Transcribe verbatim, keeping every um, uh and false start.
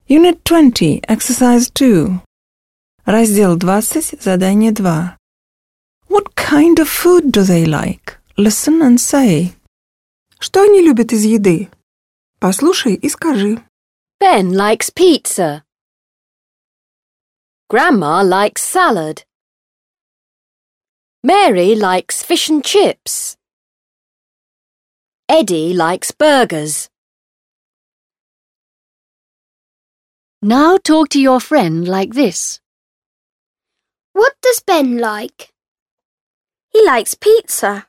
Unit twenty, Exercise two. Раздел двадцать, задание два. What kind of food do they like? Listen and say. Что они любят из еды? Послушай и скажи. Ben likes pizza. Grandma likes salad. Mary likes fish and chips. Eddie likes burgers. Now talk to your friend like this. What does Ben like? He likes pizza.